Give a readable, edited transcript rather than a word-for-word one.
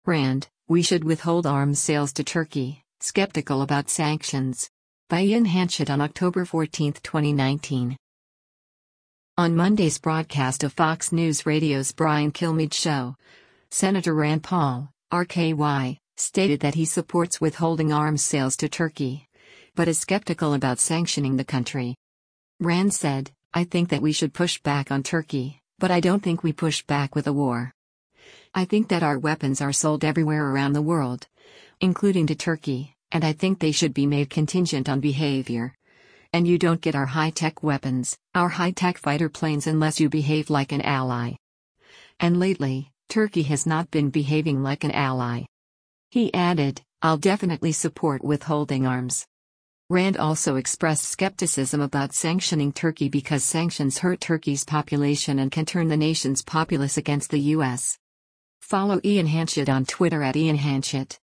Rand, we should withhold arms sales to Turkey, skeptical about sanctions. By Ian Hanchett on October 14, 2019. On Monday's broadcast of Fox News Radio's Brian Kilmeade show, Senator Rand Paul, RKY, stated that he supports withholding arms sales to Turkey, but is skeptical about sanctioning the country. Rand said, "I think that we should push back on Turkey, but I don't think we push back with a war. I think that our weapons are sold everywhere around the world, including to Turkey, and I think they should be made contingent on behavior. And you don't get our high-tech weapons, our high-tech fighter planes unless you behave like an ally. And lately, Turkey has not been behaving like an ally." He added, "I'll definitely support withholding arms." Rand also expressed skepticism about sanctioning Turkey because sanctions hurt Turkey's population and can turn the nation's populace against the U.S. Follow Ian Hanchett on Twitter @IanHanchett.